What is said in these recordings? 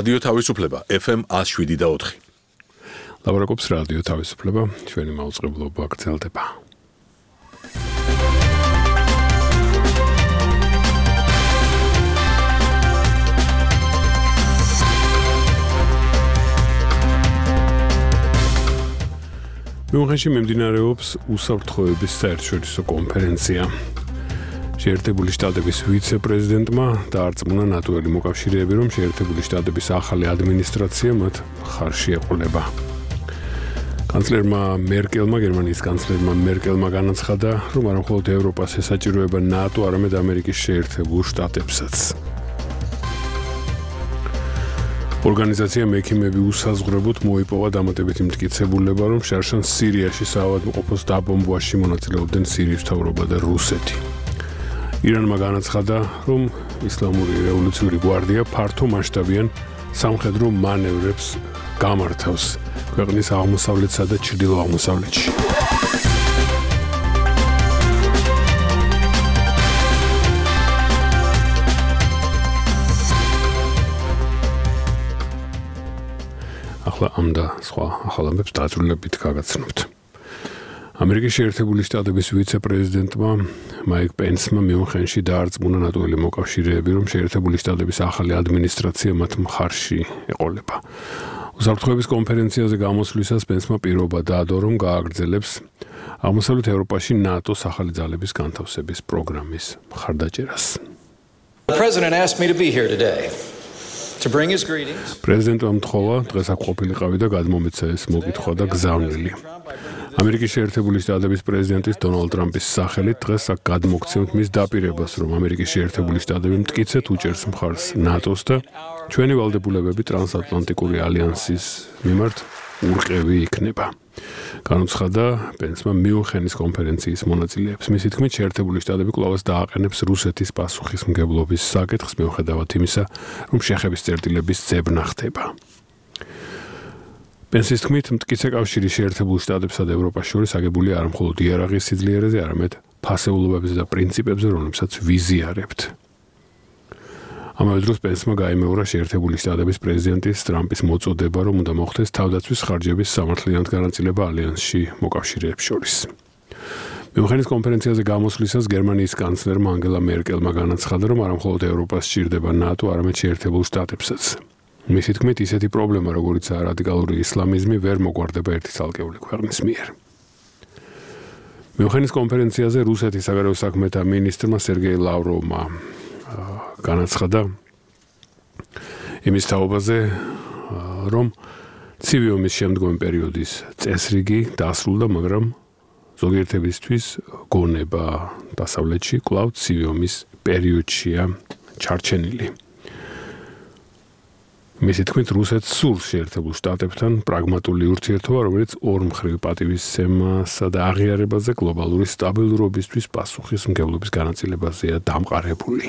რადიო თავისუფლება FM 107.4. ლაბორატორიის რადიო თავისუფლება ჩვენი მაუწყებლობა გრძელდება. მიუნხენში მიმდინარეობს უსაფრთხოების საერთაშორისო კონფერენცია. შეერთებული შტატების ვიცე-პრეზიდენტმა დაარწმუნა ნატოელი მოკავშირეები, რომ შეერთებული შტატების ახალი ადმინისტრაცია მათ მხარში ეყოლება. გერმანიის კანცლერმა მერკელმა განაცხადა, რომ არა მხოლოდ ევროპას ესაჭიროება ნატო, არამედ ამერიკის შეერთებულ შტატებსაც. ორგანიზაციამ ექიმები უსაზღვრებლად მოიპოვა დამატებითი მტკიცებულება, რომ შარშან სირიაში საავადმყოფოს დაბომბვაში მონაწილეობდნენ სირიის მთავრობა და რუსეთი. ირანმა განაცხადა, რომ ისლამური რევოლუციური გვარდია ფართო მასშტაბიან სამხედრო მანევრებს გამართავს ქვეყნის აღმოსავლეთსა და ჩრდილო-აღმოსავლეთში. ახლა ამ და სხვა ახალამებს დაწვრილებით გაგაცნობთ. ამერიკის შეერთებული შტატების ვიცე-პრეზიდენტმა მაიკ პენსმა მიუნხენში დაარწმუნა ნატოელი მოკავშირეები, რომ შეერთებული შტატების ახალი ადმინისტრაცია მათ მხარში ეყოლება. უსაფრთხოების კონფერენციაზე გამოსვლისას პენსმა პირობა დაადო, რომ გააგრძელებს აღმოსავლეთ ევროპაში ნატოს ახალი ძალების განთავსების პროგრამის მხარდაჭერას. The president asked me to be here today. To bring his greetings. პრეზიდენტმა მთხოვა დღეს აქ ყოფილიყავი და გადმომეცა ეს მოკითხვა და გზავნილი. ამერიკის შეერთებული შტატების პრეზიდენტის დონალდ ტრამპის სახელით დღეს აქ გადმოგცემთ მის დაპირებას, რომ ამერიკის შეერთებული შტატები მტკიცედ უჭერს მხარს ნატოს და ჩვენი ვალდებულებები ტრანსატლანტიკური ალიანსის მიმართ ურყევი იქნება. განუცხადა პენსმა მიუნხენის კონფერენციის მონაწილეებს. მისი თქმით, შეერთებული შტატები კვლავაც დააყენებს რუსეთის პასუხისმგებლობის საკითხს, მიუხედავად იმისა, რომ შეხების წერტილების ძებნა ხდება. პენსის თქმით, მტკიცე კავშირი შეერთებულ შტატებსა და ევროპას შორის აგებულია არა მხოლოდ იარაღის სიძლიერეზე, არამედ ფასეულობებზე და პრინციპებზე, რომლებსაც ვიზიარებთ. ამავე დროს პენსმა გაიმეორა შეერთებული შტატების პრეზიდენტის ტრამპის მოწოდება, რომ უნდა მოხდეს თავდაცვის ხარჯების სამართლიანად განაწილება ალიანსში მოკავშირეებს შორის. მიუნხენის კონფერენციაზე გამოსვლისას გერმანიის კანცლერმა ანგელა მერკელმა განაცხადა, რომ არა მხოლოდ ევროპას სჭირდება ნატო, არამედ შეერთებულ შტატებსაც. მისი თქმით, ისეთი პრობლემა, როგორიცაა რადიკალური ისლამიზმი, ვერ მოგვარდება ერთი ცალკეული ქვეყნის მიერ. მიუნხენის კონფერენციაზე რუსეთის საგარეო საქმეთა მინისტრმა სერგეი ლავროვმა განაცხადა იმის თაობაზე, რომ ცივი ომის შემდგომი პერიოდის წესრიგი დასრულდა, მაგრამ ზოგიერთებისთვის გონება დასავლეთში კვლავ ცივი ომის პერიოდშია ჩარჩენილი. მისი თქმით, რუსეთს სურს შეერთებულ შტატებთან პრაგმატული ურთიერთობა, რომელიც ორმხრივ პატივისცემასა და აღიარებაზე გლობალური სტაბილურობისთვის პასუხისმგებლობის განაწილებაზეა დამყარებული.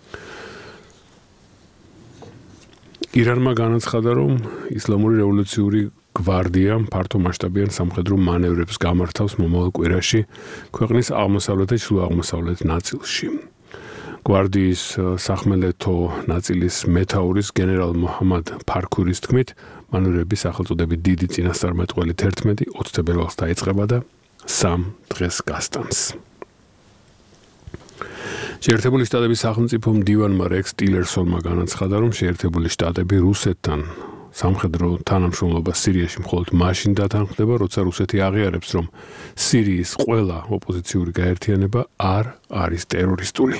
ირანმა განაცხადა, რომ ისლამური რევოლუციური გვარდია ფართო მასშტაბიან სამხედრო მანევრებს გამართავს მომავალ კვირაში ქვეყნის აღმოსავლეთ და ჩრდილო-აღმოსავლეთ ნაწილში. გვარდიის სახმელეთო ნაწილის მეთაურის გენერალ მოჰამად ფარქურის თქმით, მანევრები სახელწოდებით დიდი წინასწარმეტყველი 11 ოქტომბერს დაიწყება და 3 დღეს გასტანს. შეერთებული შტატების სახელმწიფო მდივანმა რექს ტილერსონმა განაცხადა, რომ შეერთებული შტატები რუსეთთან სამხედრო თანამშრომლობას სირიაში მხოლოდ მაშინ დათანხმდება, როცა რუსეთი აღიარებს, რომ სირიის ყველა ოპოზიციური გაერთიანება არ არის ტერორისტული.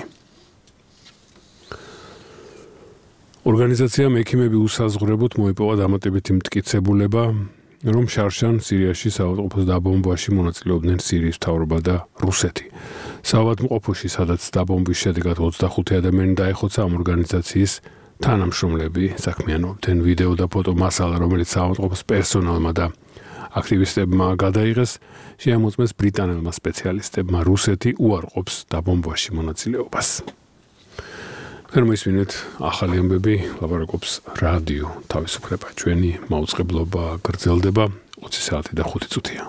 ორგანიზაციამ ექიმები უსაზღვრებლად მოიპოვა დამატებითი მტკიცებულება, რომ შარშან სირიაში საავადმყოფოს დაბომბვაში მონაწილეობდნენ სირიის მთავრობა და რუსეთი. საავადმყოფოში, სადაც დაბომბვის შედეგად 25 ადამიანი დაეხოცა, ამ ორგანიზაციის თანამშრომლები საქმიანობდნენ. ვიდეო და ფოტო მასალა, რომელიც საავადმყოფოს პერსონალმა და აქტივისტებმა გადაიღეს, შეამოწმეს ბრიტანელმა სპეციალისტებმა. რუსეთი უარყოფს დაბომბვაში მონაწილეობას. მოისმინეთ ახალი ამბები ლაბორატორიის რადიო თავისუფლება. ჩვენი მაუწყებლობა გრძელდება 20 საათი და 5 წუთია.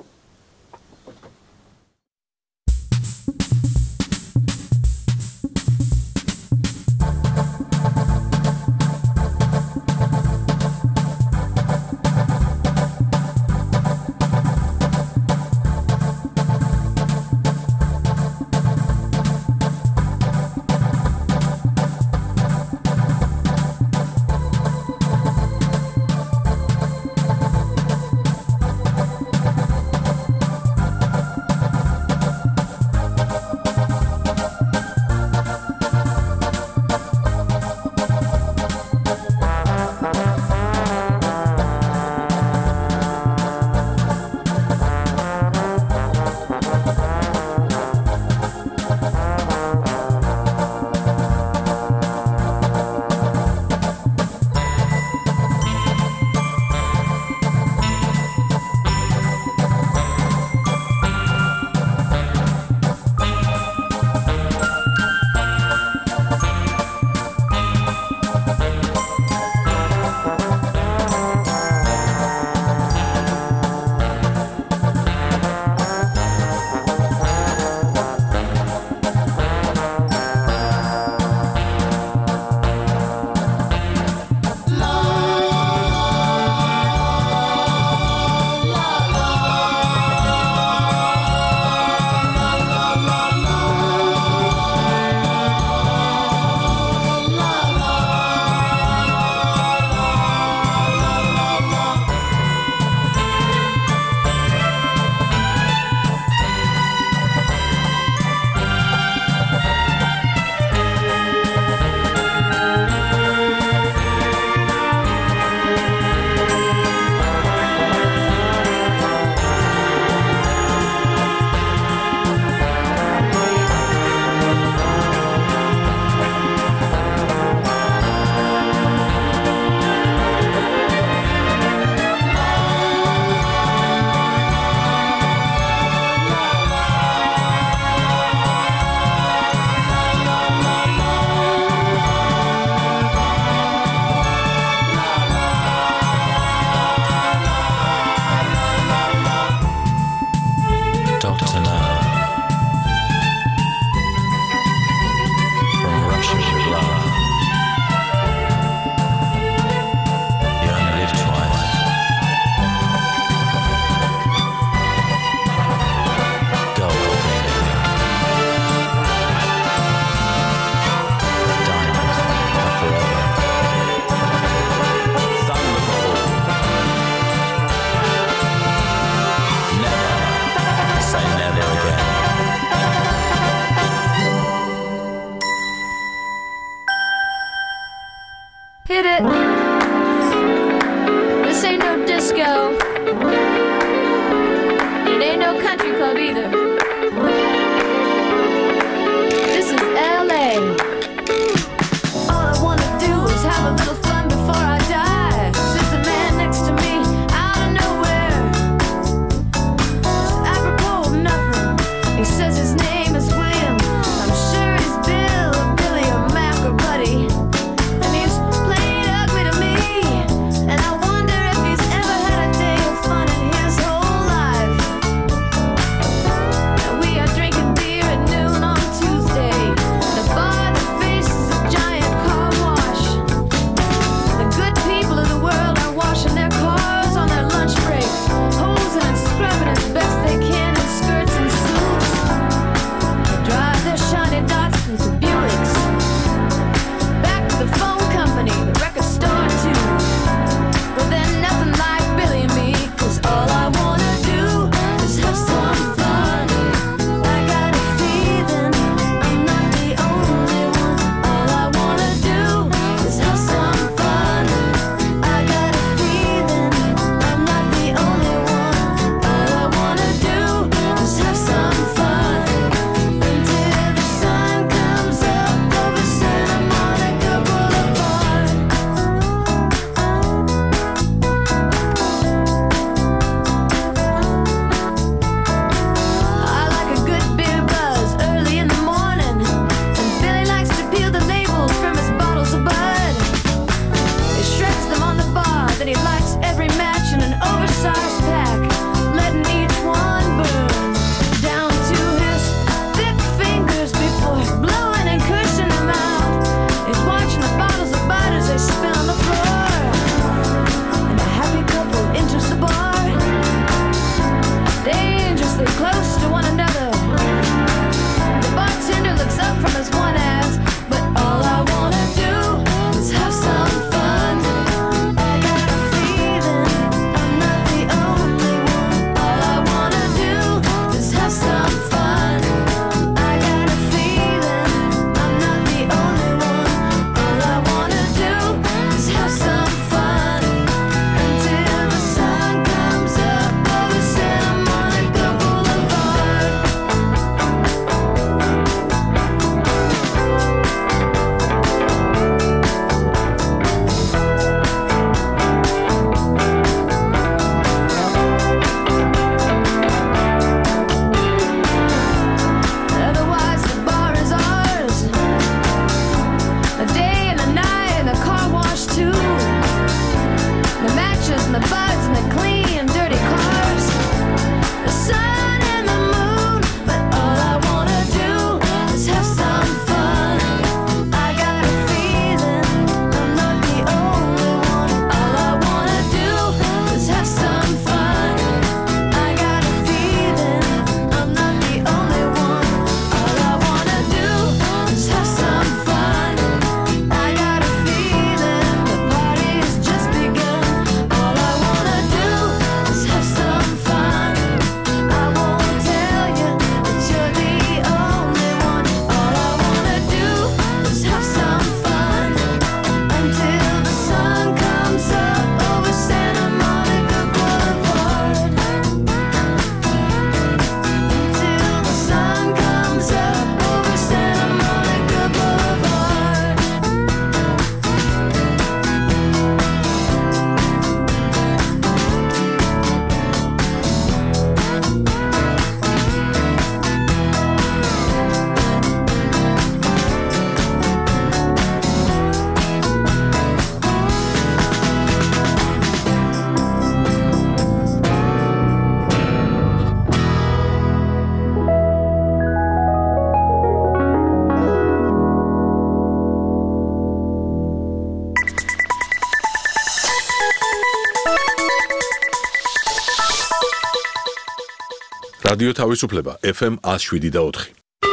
რადიო თავისუფლება FM 107.4.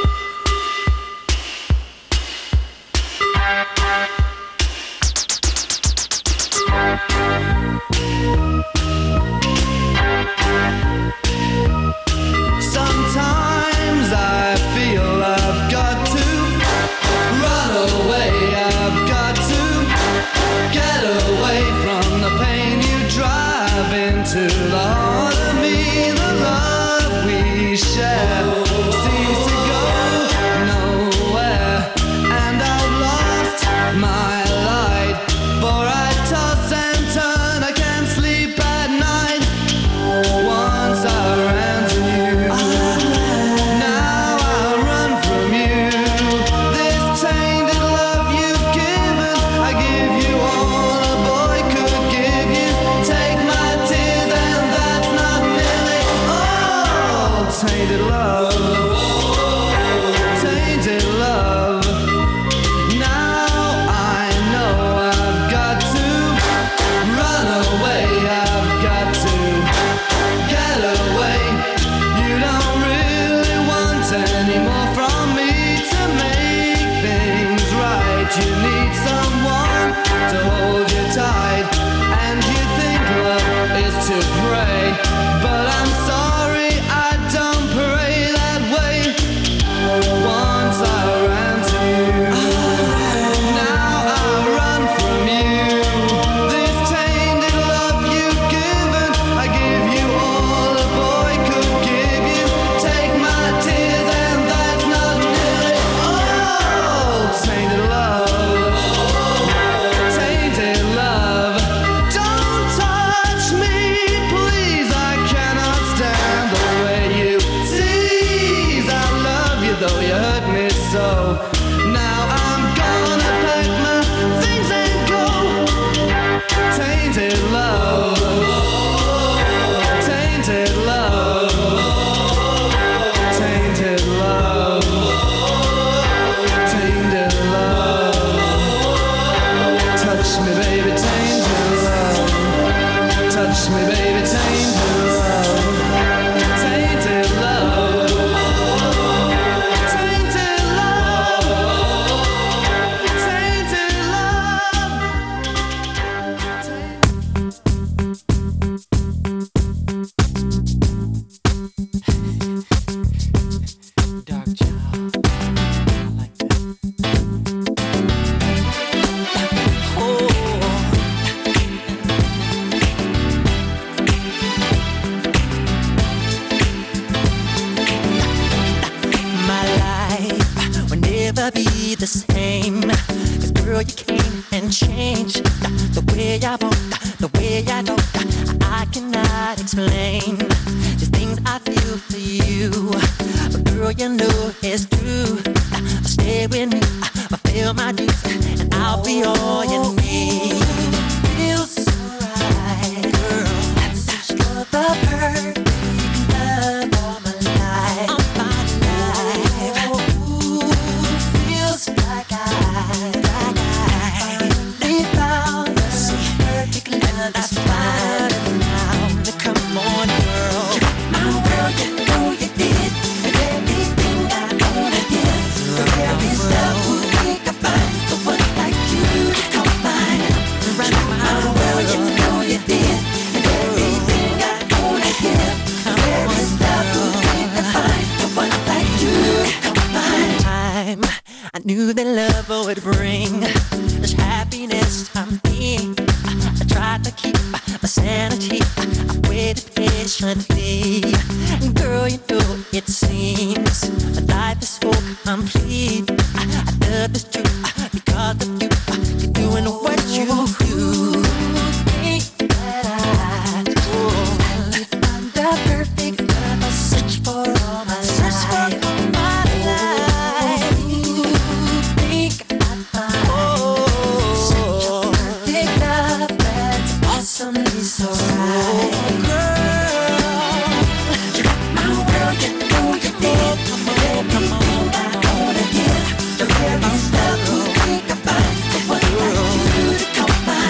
Sometimes I feel I've got to run away, I've got to get away from the pain you drive into the heart of me. The love we share seems to go nowhere, and I've lost my light, for I toss and turn, I can't sleep at night. Once I ran to you, now I run from you. This tainted love you've given, I give you all a boy could give you. Take my tears and that's not nearly all. Tainted love, tainted love. Now I know I've got to run away, I've got to get away. You don't really want any more from me to make things right. You need someone to hold you tight, and you think love is to pray, but I'm sorry, I don't pray that way. Once I ran to you, now I run from you. This tainted love you've given, I give you all a boy could give you. Take my tears and that's not nearly all. Tainted love, tainted love. Don't touch me, please, I cannot stand the way you tease. I love you though you hurt me so. Now I'm gonna pack my things and go. Tainted love, tainted love, tainted love, tainted love. Touch me, baby, tainted love. Touch me, baby, tainted love. Tainted love, tainted love, tainted love. Dark child, I like that. My life will never be the same. 'Cause girl, you came and changed the way I walk, the way I talk. I cannot explain the things I feel for you, but girl, you know it's true. Stay with me, fulfill my dues, and I'll be all you need. Feels so right, girl. That's the perfect love all my life. All my life. Ooh, feels like I finally found the perfect love. That's fine now. Come on, girl. My world, you know you did, and everything I wanna give. The very stuff we can find, the one like you to come find. My world, you know you did, and everything I wanna give. The very stuff we can find, the one like you to come find. Time I knew that love would bring this happiness to me. I tried to keep my sanity. I waited patiently. Girl, you know it seems life is so complete. I love this truth because of you. You're doing what you do. Think that I find the perfect love I search for all my life. You think I find such a perfect love that's awesomely so right. Girl, you got my world, you know you did. Everything I wanna give, the very stuff we think I find, the one like you to come by.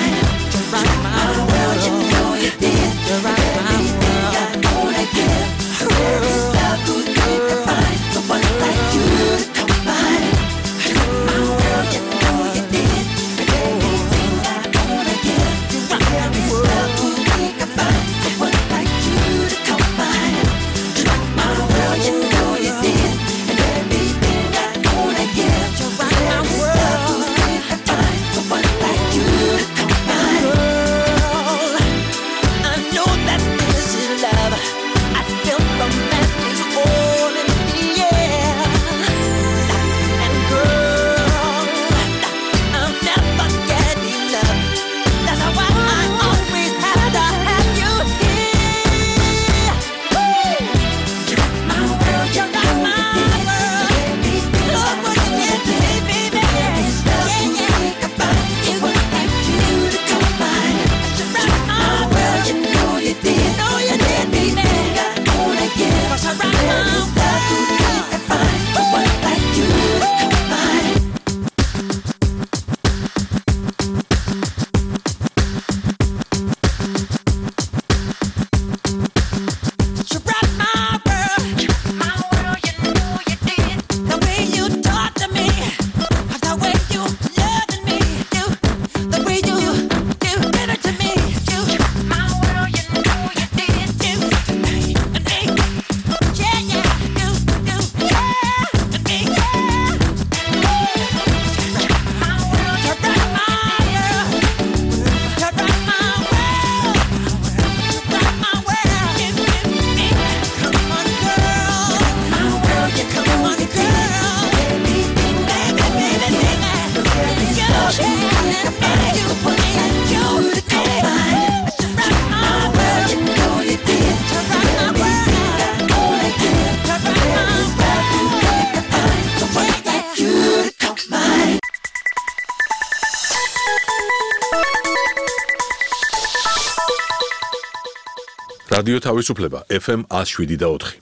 რადიო თავისუფლება FM 107.4.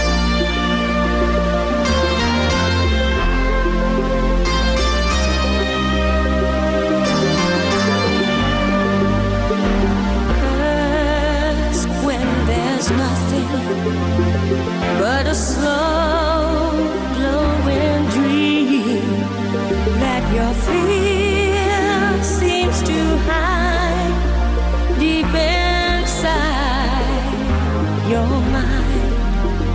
But a slow glowing dream that your fear seems to hide deep inside your mind.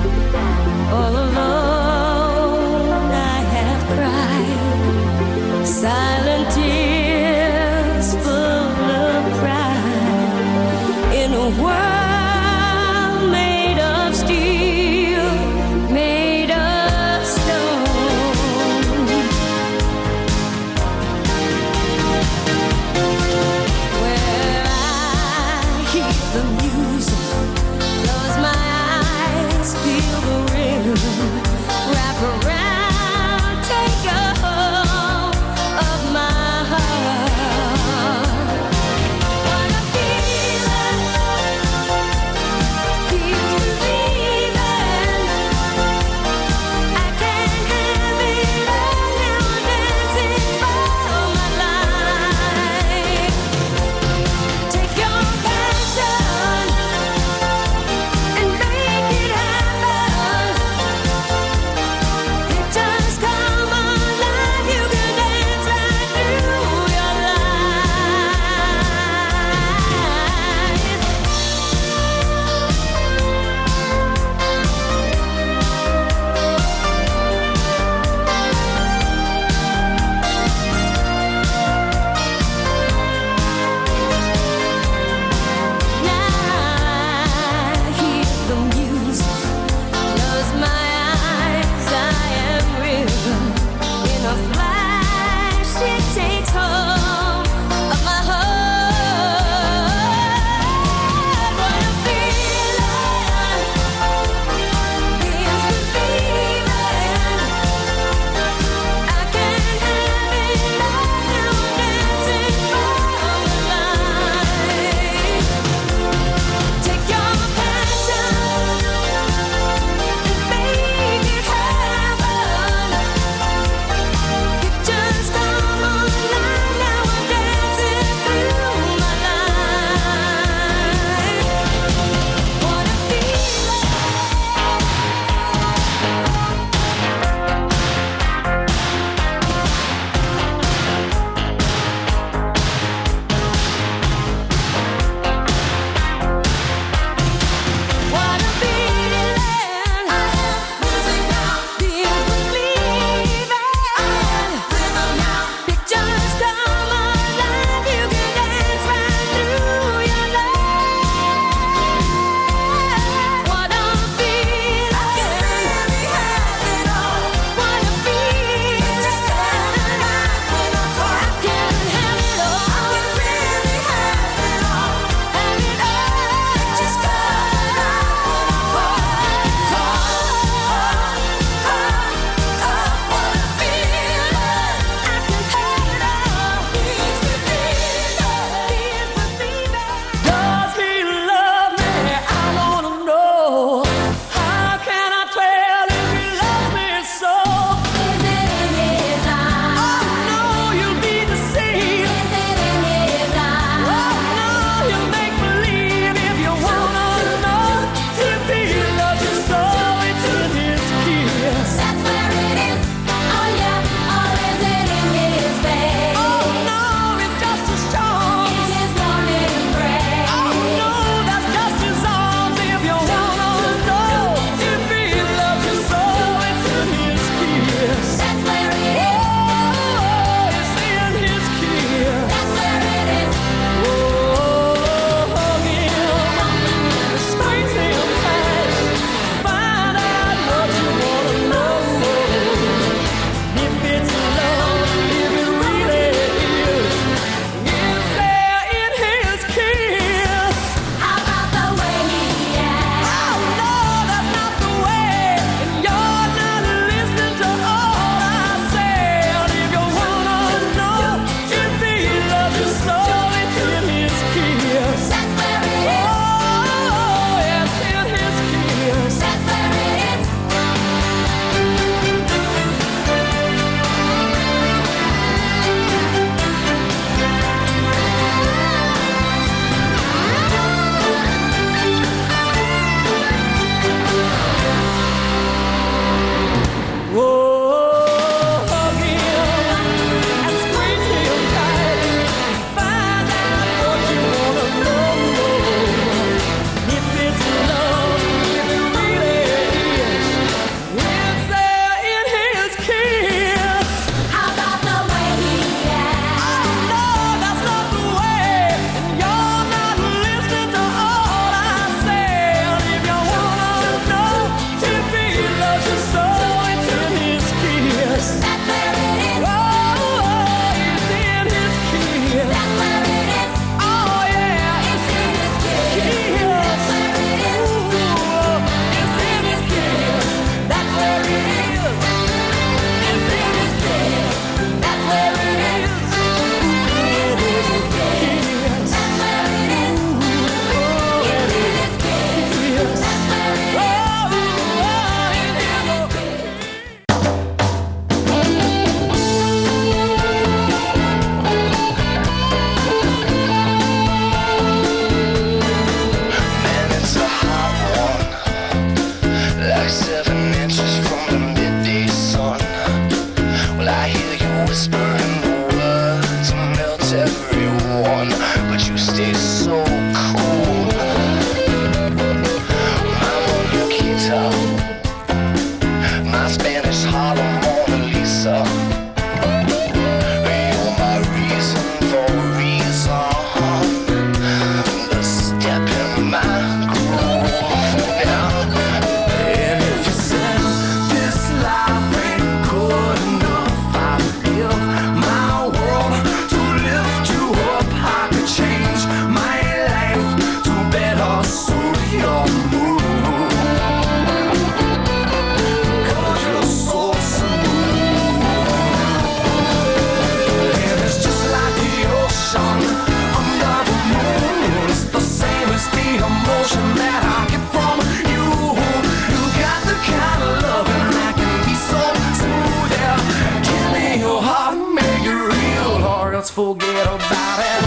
forget about it.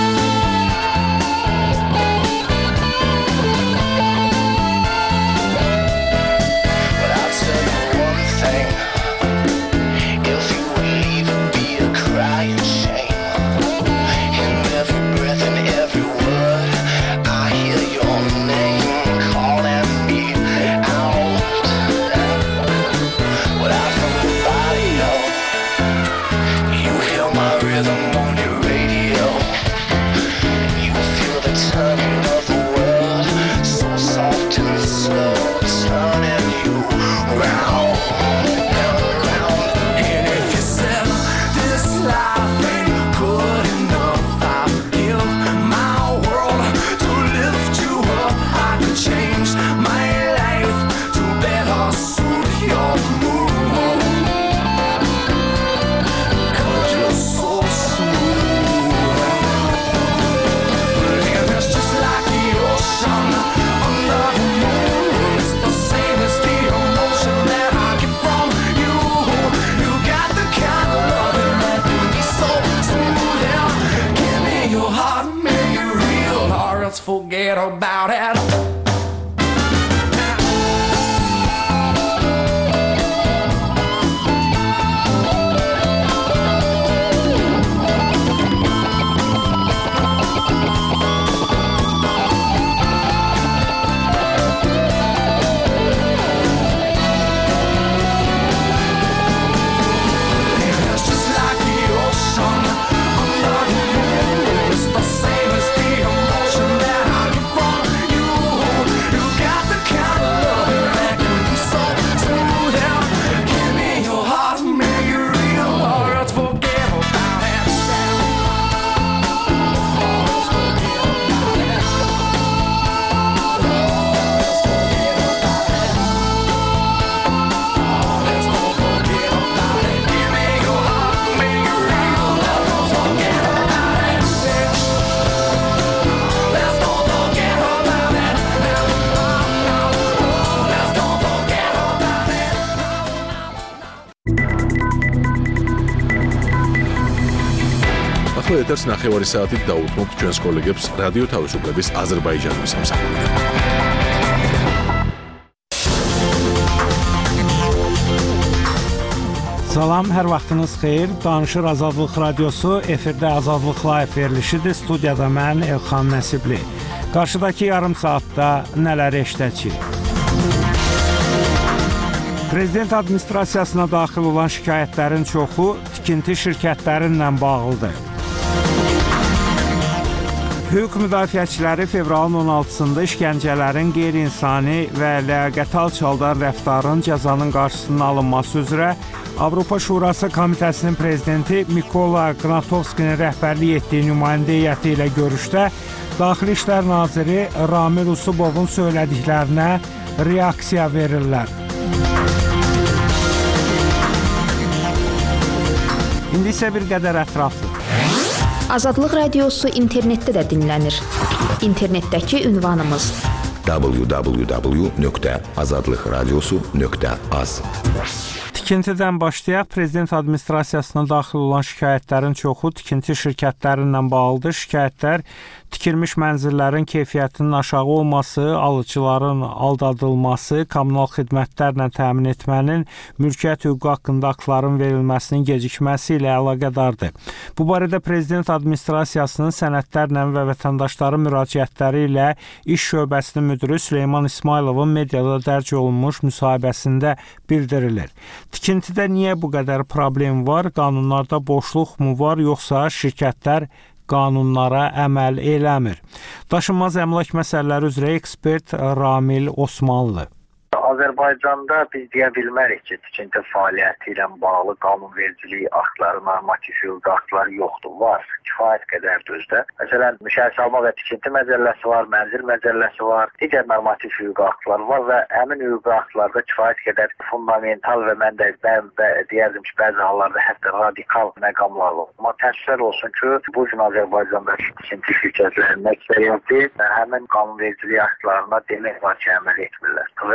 But I'll tell you one thing. If you would leave, it'd be a crying shame. In every breath and every word, I hear your name calling me out. Without somebody else, you hear my rhythm on your radio. You feel the turning of the world, so soft and slow, turning you round and round. And if you said this life ain't good enough, I'd give my world to lift you up. I could change my life to better suit your mood. 'Cause you're so smooth. And it's just like the ocean under the moon. It's the same as the emotion that I get from you. You got the kind of loving that can be so smooth. Yeah. Give me your heart, make it real, or else forget about it. It's just like the ocean under the moon. It's the same as the emotion that I get from you. You got the kind of loving that can be so smooth. Yeah. Give me your heart, make it real, or else forget about it. Let's don't forget about it. Give me your heart, make it real, let's don't forget about it. Let's don't forget about it. Let's don't forget about it. ახლა ეთერს ნახევარი საათით დაუთმობთ ჩვენს კოლეგებს რადიო თავისუფლების აზერბაიჯანის სამსახურიდან. Salam, hər vaxtınız xeyir. Danışır Azadlıq Radiosu, efirdə Azadlıq Live verilişidir. Studiyada mən Elxan Nəsibli. Qarşıdakı yarım saatda nələr eşidəcəyik? Prezident administrasiyasına daxil olan şikayətlərin çoxu tikinti şirkətlərinlə bağlıdır. Hüquq müdafiəçiləri fevralın 16-sında işgəncələrin qeyri-insani və ləyaqəti alçaldan rəftarın cəzanın qarşısının alınması üzrə Avropa Şurası Komitəsinin prezidenti Mikola Qnatovskinin rəhbərlik etdiyi nümayəndə heyəti ilə görüşdə Daxili İşlər Naziri Ramil Usubovun söylədiklərinə reaksiya verirlər. İndi isə bir qədər ətraflı. Azadlıq Radiosu internetdə də dinlənir. İnternetdəki ünvanımız www.azadlıqradiosu.az. Tikintidən başlayaq. Prezident administrasiyasına daxil olan şikayətlərin çoxu tikinti şirkətlərinlə bağlıdır. Şikayətlər tikilmiş mənzillərin keyfiyyətinin aşağı olması, alıcıların aldadılması, kommunal xidmətlərlə təmin etmənin, mülkiyyət hüququ haqqında aktların verilməsinin gecikməsi ilə əlaqədardır. Bu barədə Prezident administrasiyasının sənədlərlə və vətəndaşların müraciətləri ilə İş şöbəsinin müdiri Süleyman İsmayılovun mediada dərc olunmuş müsahibəsində bildirilir. Tikintidə niyə bu qədər problem var? Qanunlarda boşluq mu var, yoxsa şirkətlər qanunlara əməl eləmir? Daşınmaz əmlak məsələləri üzrə ekspert Ramil Osmanlı. Azərbaycanda biz deyə bilmərik ki, tikinti fəaliyyəti ilə bağlı qanunvericilik aktları, normativ hüquqi aktları yoxdur. Var, kifayət qədərdir özdə. Məsələn, müşahidə və tikinti məcəlləsi var, mənzil məcəlləsi var, digər normativ hüquqi aktlar var və həmin hüquqi aktlarda kifayət qədər fundamental və mən də deyərdim ki, bəzi hallarda hətta radikal məqamlar var. Amma təəssüflər olsun ki, bu gün Azərbaycanda tikinti şirkətlərinin əksəriyyəti həmin qanunvericilik aktlarına demək var ki, əməl etmirlər. Və istehlak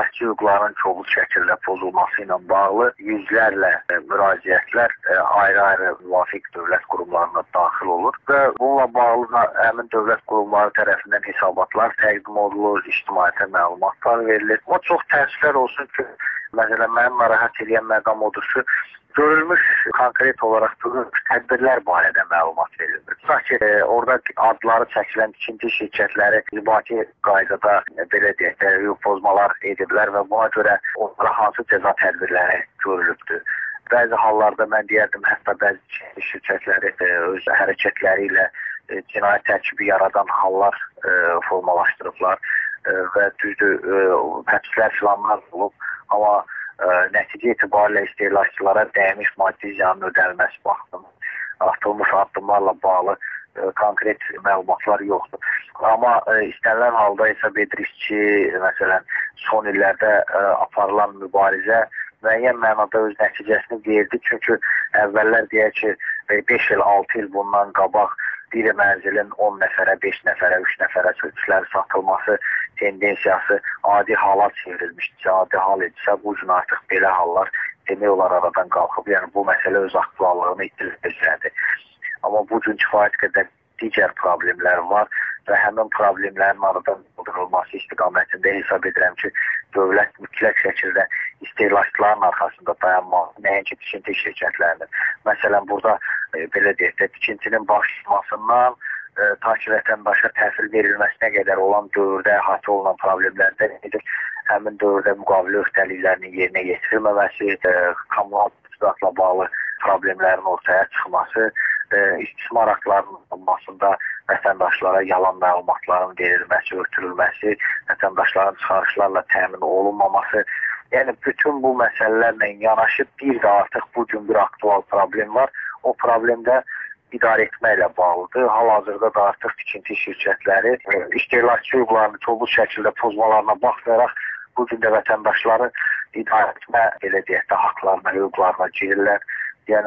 istehlakçı hüquqlarının kobud şəkildə pozulması ilə bağlı yüzlərlə müraciətlər ayrı-ayrı müvafiq dövlət qurumlarına daxil olur və bununla bağlı da həmin dövlət qurumları tərəfindən hesabatlar təqdim olunur, ictimaiyyətə məlumatlar verilir. O çox təəssüflər olsun ki, məsələn, mənim narahat edən məqam odur ki, görülmüş konkret olaraq tədbirlər barədə məlumat verilmir. Sanki orada adları çəkilən tikinti şirkətləri inzibati qaydada belə deyək də hüquq pozmalar ediblər və buna görə onlara hansı cəza tədbirləri görülübdür. Bəzi hallarda mən deyərdim, hətta bəzi şirkətləri öz hərəkətləri ilə cinayət tərkibi yaradan hallar formalaşdırıblar və düzdür, həbslər filanlar olub, amma nəticə etibarilə istehlakçılara dəymiş maddi ziyanın ödənilməsi baxımından atılmış addımlarla bağlı konkret məlumatlar yoxdur. Amma istənilən halda hesab edirik ki, məsələn, son illərdə aparılan mübarizə müəyyən mənada öz nəticəsini verdi. Çünki əvvəllər deyək ki, 5 il, 6 il bundan qabaq bir mənzilin 10 nəfərə, 5 nəfərə, 3 nəfərə sözçüləri satılması tendensiyası adi hala çevrilmişdir. Adi hal edirsə, bu gün artıq belə hallar demək olar aradan qalxıb. Yəni, bu məsələ öz aktuallığını itirəcəkdir. Amma bu gün kifayət qədər digər problemlər var və həmin problemlərin aradan qaldırılması istiqamətində hesab edirəm ki, dövlət mütləq şəkildə istehlakçıların arxasında dayanmalı, nəinki tikinti şirkətlərinin. Məsələn, burada belə deyək də, tikintinin başlamasından ta ki vətəndaşa təhsil verilməsinə qədər olan dövrdə əhatə olunan problemlərdən nedir? Həmin dövrdə müqavilə öhdəliklərinin yerinə yetirilməməsi, kommunal təchizatla bağlı problemlərin ortaya çıxması, istismar aktlarının olmasında vətəndaşlara yalan məlumatların verilməsi, örtülülməsi, vətəndaşların çıxarışlarla təmin olunmaması. Yəni, bütün bu məsələlərlə yanaşı bir də artıq bugün bir aktual problem var. O problemdə idarə etməklə bağlıdır. Hal-hazırda da artıq tikinti şirkətləri istehlakçı hüquqlarını kobud şəkildə pozmalarına baxmayaraq bugün də vətəndaşları idarə etmə, belə deyək də, haqlarına, hüquqlarına girirlər. Yəni,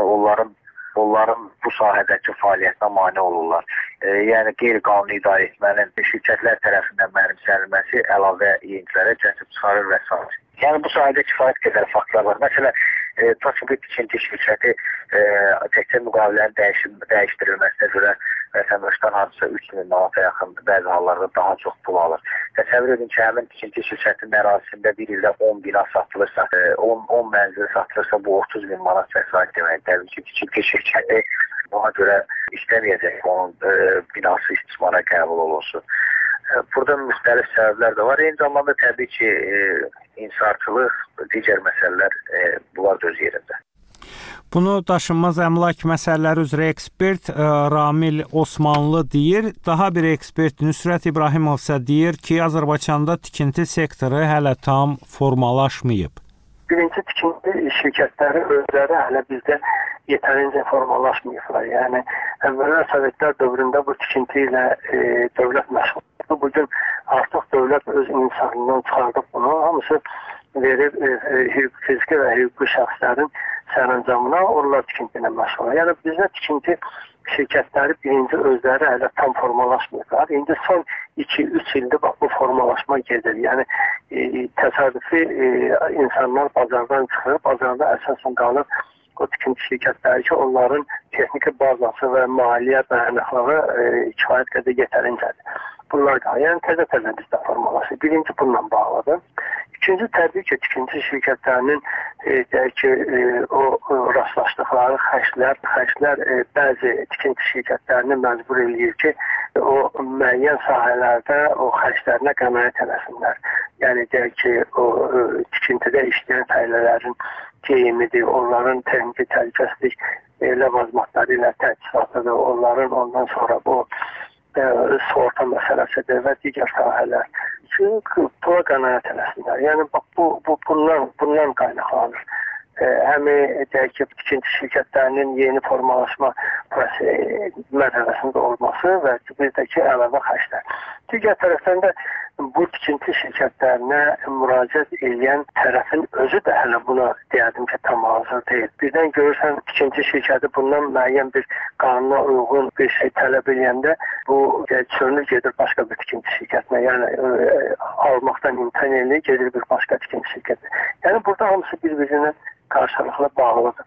onların bu sahədəki fəaliyyətinə mane olurlar. Yəni, qeyri-qanuni idarə etmənin şirkətlər tərəfindən mənimsənilməsi əlavə yeniliklərə kəsib çıxarır və s. Yəni, bu sahədə kifayət qədər faktlar var. Məsələn, bir tikinti şirkəti təkcə müqavilənin dəyişdirilməsinə görə vətəndaşdan hardasa 3000 manata yaxındır, bəzi hallarda daha çox pul alır. Təsəvvür edin ki, həmin tikinti şirkətinin ərazisində bir ildə 10 bina satılırsa, 10 mənzil satılırsa, bu 30.000 manat vəsait deməkdir. Tikinti şirkəti buna görə istəməyəcək onun binası istismara qəbul olunsun. Burada müxtəlif səbəblər də var. Eyni zamanda təbii ki, inhisarçılıq, digər məsələlər bunlar da öz yerində. Bunu daşınmaz əmlak məsələləri üzrə ekspert Ramil Osmanlı deyir. Daha bir ekspert Nüsrət İbrahimov isə deyir ki, Azərbaycanda tikinti sektoru hələ tam formalaşmayıb. Birinci tikinti şirkətləri özləri hələ bizdə yetərincə formalaşmayıblar. Yəni, əvvəllər Sovetlər dövründə bu tikinti ilə dövlət məşğul. Bugün artıq dövlət öz insanından çıxardıb bunu, hamısı verib fiziki və hüquqi şəxslərin sərəncamına, onlar tikinti ilə məşğul. Yəni, bizdə tikinti şirkətləri birinci özləri hələ tam formalaşmıyorlar. İndi son 2-3 ildir bu formalaşma gedir. Yəni, təsadüfi insanlar bazardan çıxır, bazarda əsasən qalır o tikinti şirkətləri ki, onların texniki bazası və maliyyə dayanıqları kifayət qədər yetərincədir. Bunlar da, yəni təzə bizdə formalaşır. Birinci bununla bağlıdır. İkinci, təbii ki, tikinti şirkətlərinin deyək ki, o rastlaşdıqları xərclər bəzi tikinti şirkətlərini məcbur eləyir ki, o müəyyən sahələrdə o xərclərinə qənaət eləsinlər. Yəni, deyək ki, o tikintidə işləyən fəaliyyələrin geyimidir, onların texniki təhlükəsizlik ləvazımatları ilə təchizatıdır, onların ondan sonra bu sığorta məsələsidir və digər sahələr. Çünki buna qənaət eləsinlər. Yəni, bundan qaynaqlanır. həm deyək ki, tikinti şirkətlərinin yeni formalaşma mərhələsində olması və bir də ki, əlavə xərclər. Digər tərəfdən də bu tikinti şirkətlərinə müraciət edən tərəfin özü də hələ buna deyədim ki, tam hazır deyil. Birdən görürsən tikinti şirkəti bundan müəyyən bir qanuna uyğun bir şey tələb edəndə bu çönür gedir başqa bir tikinti şirkətinə, yəni almaqdan imkan edir, gedir bir başqa tikinti şirkətinə. Yəni burada hamısı bir-birinə qarşılıqlı bağlıdır.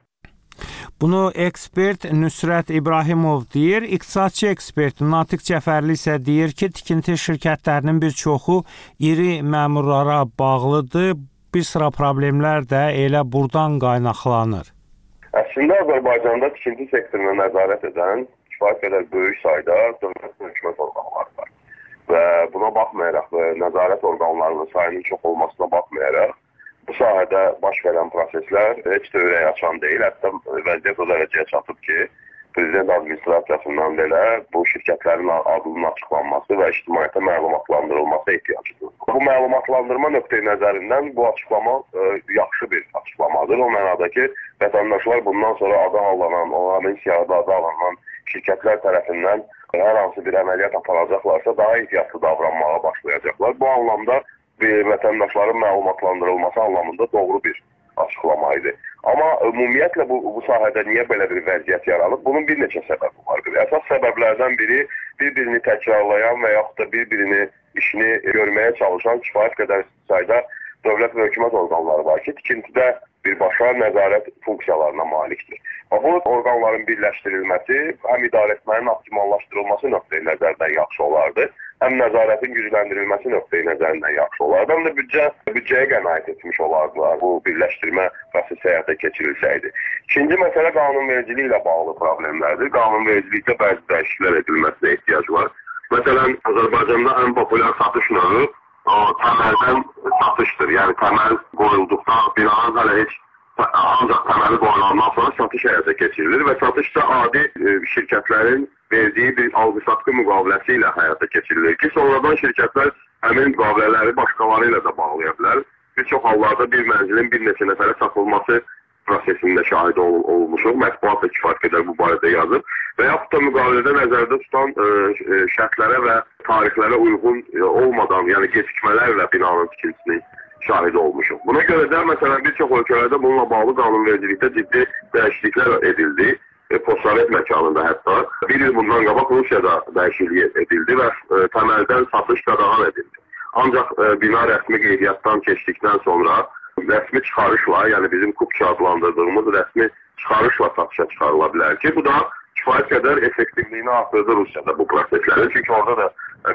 Bunu ekspert Nüsrət İbrahimov deyir. İqtisadçı ekspert Natiq Cəfərli isə deyir ki, tikinti şirkətlərinin bir çoxu iri məmurlara bağlıdır. Bir sıra problemlər də elə buradan qaynaqlanır. Əslində Azərbaycanda tikinti sektoruna nəzarət edən kifayət qədər böyük sayda dövlət və hökumət orqanları var. Və buna baxmayaraq və nəzarət orqanlarının sayının çox olmasına baxmayaraq bu sahədə baş verən proseslər heç də ürək açan deyil. Hətta vəziyyət o dərəcəyə çatıb ki, Prezident Administrasiyasından belə bu şirkətlərin adının açıqlanması və ictimaiyyətə məlumatlandırılması ehtiyacıdır. Bu məlumatlandırma nöqteyi nəzərindən bu açıqlama yaxşı bir açıqlamadır. O mənada ki, vətəndaşlar bundan sonra adı alınan, onların siyahıda adı alınan şirkətlər tərəfindən hər hansı bir əməliyyat aparacaqlarsa daha ehtiyatlı davranmağa başlayacaqlar. Bu anlamda vətəndaşların məlumatlandırılması anlamında doğru bir açıqlama idi. Amma ümumiyyətlə bu sahədə niyə belə bir vəziyyət yaranıb? Bunun bir neçə səbəbi var. Əsas səbəblərdən biri bir-birini təkrarlayan və yaxud da bir-birini işini görməyə çalışan kifayət qədər sayda dövlət və hökumət orqanları var ki, tikintidə birbaşa nəzarət funksiyalarına malikdir. Bu orqanların birləşdirilməsi həm idarəetmənin optimallaşdırılması nöqteyi nəzərdən yaxşı olardı, həm nəzarətin gücləndirilməsi nöqteyi nəzərindən yaxşı olardı, həm də büdcəyə qənaət etmiş olardılar bu birləşdirmə prosesi həyata keçirilsəydi. İkinci məsələ qanunvericiliyi ilə bağlı problemlərdir. Qanunvericilikdə bəzi dəyişikliklər edilməsinə ehtiyac var. Məsələn, Azərbaycanda ən populyar satış növü təməldən satışdır. Yəni təməl qoyulduqda binanın hələ heç ancaq təməli qoyulandan sonra satış həyata keçirilir və satışda adi şirkətlərin verdiyi bir alqı-satqı müqaviləsi ilə həyata keçirilir ki, sonradan şirkətlər həmin müqavilələri başqaları ilə də bağlaya bilər. Bir çox hallarda bir mənzilin bir neçə nəfərə satılması prosesində şahid olmuşuq. Mətbuat da kifayət qədər bu barədə yazıb və yaxud da müqavilədə nəzərdə tutan şərtlərə və tarixlərə uyğun olmadan, yəni gecikmələrlə binanın tikintisini şahid olmuşuq. Buna görə də məsələn bir çox ölkələrdə bununla bağlı qanunvericilikdə ciddi dəyişikliklər edildi. Postsovet məkanında hətta bir il bundan qabaq Rusiyada dəyişiklik edildi və təməldən satış qadağan edildi. Ancaq bina rəsmi qeydiyyatdan keçdikdən sonra rəsmi çıxarışla, yəni bizim kupça adlandırdığımız rəsmi çıxarışla satışa çıxarıla bilər ki, bu da kifayət qədər effektivliyini artırdı Rusiyada bu proseslərin. Çünki orada da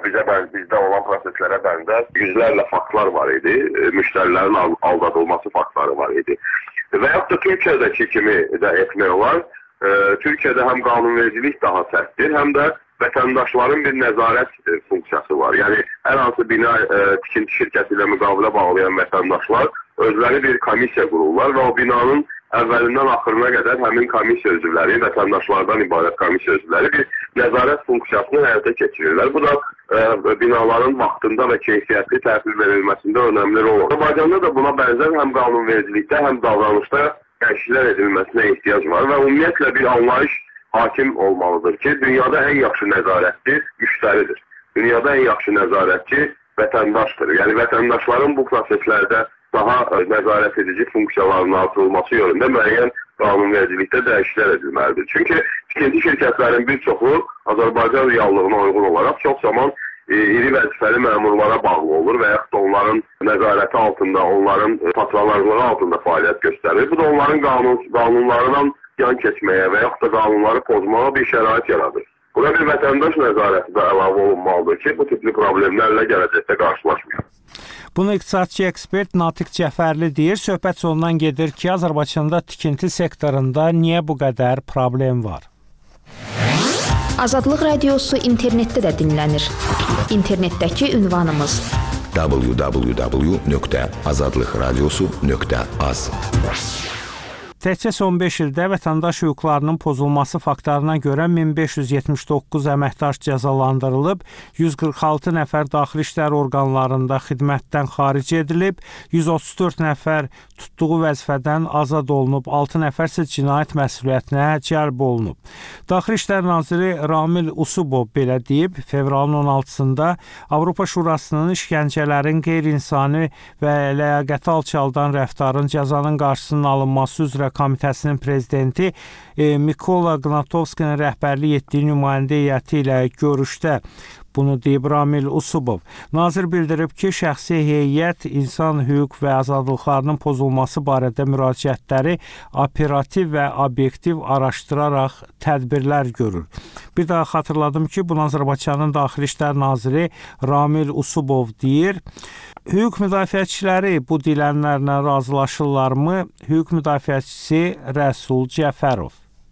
bizdə olan proseslərə bənzər yüzlərlə faktlar var idi, müştərilərin aldadılması faktları var idi. Və yaxud da Türkiyədəki kimi də etmək olar. Türkiyədə həm qanunvericilik daha sərtdir, həm də vətəndaşların bir nəzarət funksiyası var. Yəni, hər hansı bina tikinti şirkəti ilə müqavilə bağlayan vətəndaşlar özləri bir komissiya qururlar və o binanın əvvəlindən axırına qədər həmin komissiya üzvləri, vətəndaşlardan ibarət komissiya üzvləri bir nəzarət funksiyasını həyata keçirirlər. Bu da binaların vaxtında və keyfiyyətli təhvil verilməsində önəmli rol olur. Azərbaycanda da buna bənzər həm qanunvericilikdə, həm davranışda dəyişikliklər edilməsinə ehtiyac var və ümumiyyətlə bir anlayış hakim olmalıdır ki, dünyada ən yaxşı nəzarətçi müştəridir. Dünyada ən yaxşı nəzarətçi vətəndaşdır. Yəni vətəndaşların bu proseslərdə daha nəzarət edici funksiyalarının artırılması yönündə müəyyən qanunvericilikdə dəyişikliklər edilməlidir. Çünki tikinti şirkətlərin bir çoxu Azərbaycan reallığına uyğun olaraq çox zaman iri vəzifəli məmurlara bağlı olur və yaxud da onların nəzarəti altında, onların patronajlığı altında fəaliyyət göstərir. Bu da onların qanunlarından yan keçməyə və yaxud da qanunları pozmağa bir şərait yaradır. Buna bir vətəndaş nəzarəti də əlavə olunmalıdır ki, bu tipli problemlərlə gələcəkdə qarşılaşmayaq. Bunu iqtisadçı ekspert Natiq Cəfərli deyir. Söhbət sonundan gedir ki, Azərbaycanda tikinti sektorunda niyə bu qədər problem var? Azadlıq Radiosu internetdə də dinlənir. İnternetdəki ünvanımız www.azadlıqradiosu.az. Təkcə son 5 ildə vətəndaş hüquqlarının pozulması faktlarına görə 1579 əməkdaş cəzalandırılıb, 146 nəfər daxili işlər orqanlarında xidmətdən xaric edilib, 134 nəfər tutduğu vəzifədən azad olunub, 6 nəfər isə cinayət məsuliyyətinə cəlb olunub. Daxili İşlər naziri Ramil Usubov belə deyib, fevralın 16-sında Avropa Şurasının işgəncələrin qeyri-insani və ləyaqəti alçaldan rəftarın cəzanın qarşısının alınması üzrə komitəsinin prezidenti Mikola Qnatovskinin rəhbərlik etdiyi nümayəndə heyəti ilə görüşdə bunu deyib Ramil Usubov. Nazir bildirib ki, şəxsi heyət insan hüquq və azadlıqlarının pozulması barədə müraciətləri operativ və obyektiv araşdıraraq tədbirlər görür. Bir daha xatırladım ki, bunu Azərbaycanın Daxili İşlər naziri Ramil Usubov deyir. Hüquq müdafiəçiləri bu dilənlərlə razılaşırlarmı? Hüquq müdafiəçisi Rəsul Cəfərov.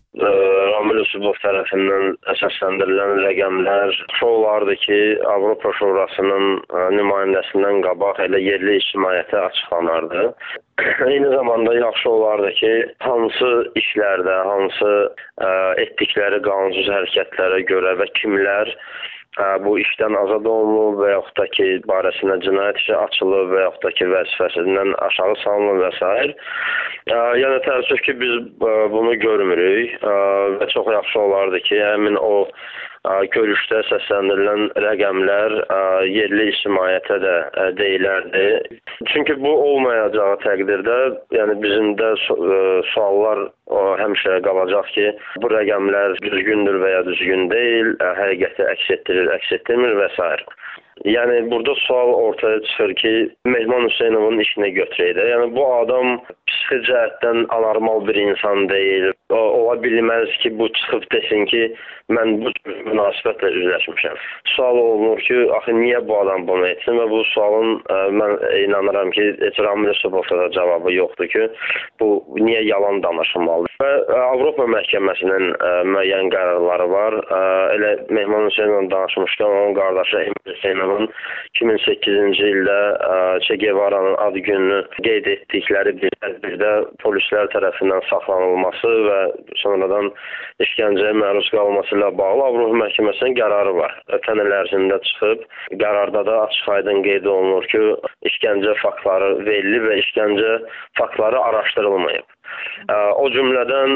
Ramil Usubov tərəfindən əsaslandırılan rəqəmlər olardı ki, Avropa Şurasının nümayəndəsindən qabaq elə yerli ictimaiyyətə açıqlanardı. Eyni zamanda yaxşı olardı ki, hansı işlərdə, hansı etdikləri qanunsuz hərəkətlərə görə və kimlər bu işdən azad olunub və yaxud da ki, barəsində cinayət işi açılıb və yaxud da ki, vəzifəsindən aşağı salınıb və s. Yəni, təəssüf ki, biz bunu görmürük və çox yaxşı olardı ki, həmin o görüşdə səsləndirilən rəqəmlər yerli ictimaiyyətə də deyilərdi. Çünki bu olmayacağı təqdirdə, yəni bizim də suallar həmişə qalacaq ki, bu rəqəmlər düzgündür və ya düzgün deyil, həqiqəti əks etdirir, əks etdirmir və s. Yəni, burada sual ortaya çıxır ki, Mehman Hüseynovun işinə götürək də. Yəni, bu adam psixi cəhətdən anormal bir insan deyil. Ola bilməz ki, bu çıxıb desin ki, mən bu münasibətlə üzləşmişəm. Sual olunur ki, axı niyə bu adam bunu etsin və bu sualın mən inanıram ki, Ramil Usubovda da cavabı yoxdur ki, bu niyə yalan danışılmalıdır. Və Avropa məhkəməsinin müəyyən qərarları var. Elə Mehman Hüseynovun danışmışkən, onun qardaşı Emir Hüseynovun 2008-ci ildə Che Guevara'nın ad gününü qeyd etdikləri bir tədbirdə polislər tərəfindən saxlanılması və sonradan işgəncəyə məruz qalması ilə bağlı Avropa məhkəməsinin qərarı var. Ötən il ərzində çıxıb, qərarda da açıq-aydın qeyd olunur ki, işgəncə faktları verilib və işgəncə faktları araşdırılmayıb. O cümlədən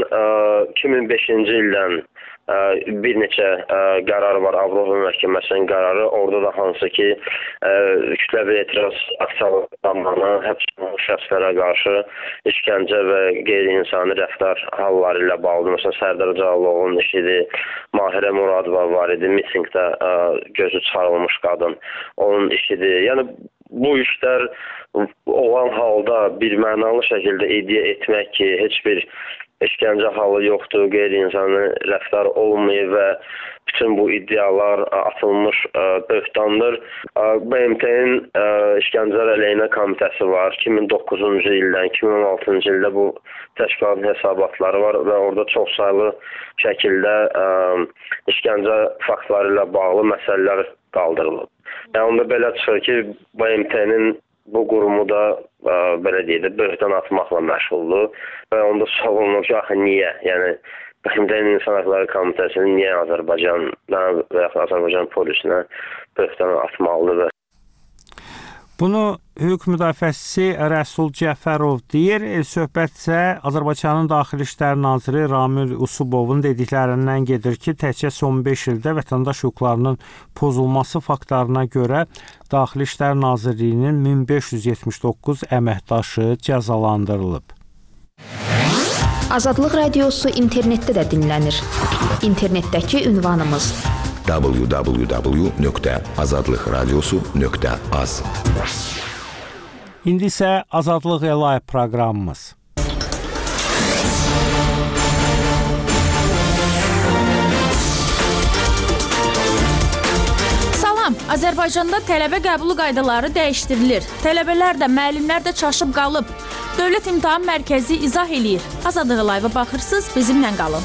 2005-ci ildən bir neçə qərar var, Avropa məhkəməsinin qərarı. Orada da hansı ki, kütləvi etiraz aksiyalarına, həbs olunmuş şəxslərə qarşı işgəncə və qeyri-insani rəftar halları ilə bağlı. Məsələn, Sərdar Cəlaloğlu'nun işidir, Mahirə Muradova var idi, mitingdə gözü çıxarılmış qadın, onun işidir. Yəni, bu işlər olan halda bir mənalı şəkildə iddia etmək ki, heç bir işgəncə halı yoxdur, qeyri-insani rəftar olmayıb və bütün bu iddialar atılmış böhtandır. BMT-nin işgəncələr əleyhinə komitəsi var. 2009-cu ildən 2016-cı ildə bu təşkilatın hesabatları var və orada çox saylı şəkildə işgəncə faktları ilə bağlı məsələlər qaldırılıb. Yəni, onda belə çıxır ki, BMT-nin bu qurumu da belə deyək də böhtan atmaqla məşğuldur və onda sual olunur ki, axı niyə? Yəni, BMT-nin İnsan Hüquqları Komitəsinin niyə Azərbaycana və yaxud Azərbaycan polisinə böhtan atmalıdır? Bunu hüquq müdafiəçisi Rəsul Cəfərov deyir. Söhbət isə Azərbaycanın Daxili İşlər naziri Ramil Usubovun dediklərindən gedir ki, təkcə son 5 ildə vətəndaş hüquqlarının pozulması faktlarına görə Daxili İşlər Nazirliyinin 1579 əməkdaşı cəzalandırılıb. Azadlıq Radiosu internetdə də dinlənir. İnternetdəki ünvanımız www.azadlıqradiosu.az. İndi isə Azadlıq Live proqramımız. Salam, Azərbaycanda tələbə qəbulu qaydaları dəyişdirilir. Tələbələr də, müəllimlər də çaşıb qalıb. Dövlət İmtahan Mərkəzi izah eləyir. Azadlıq Live-a baxırsınız, bizimlə qalın.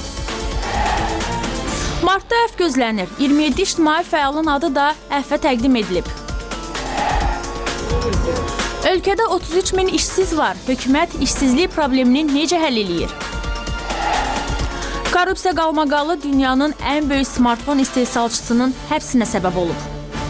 Martda əfv gözlənir. 27 ictimai fəalın adı da əfvə təqdim edilib. Ölkədə 33 min işsiz var. Hökumət işsizlik problemini necə həll eləyir? Korrupsiya qalmaqalı dünyanın ən böyük smartfon istehsalçısının həbsinə səbəb olub.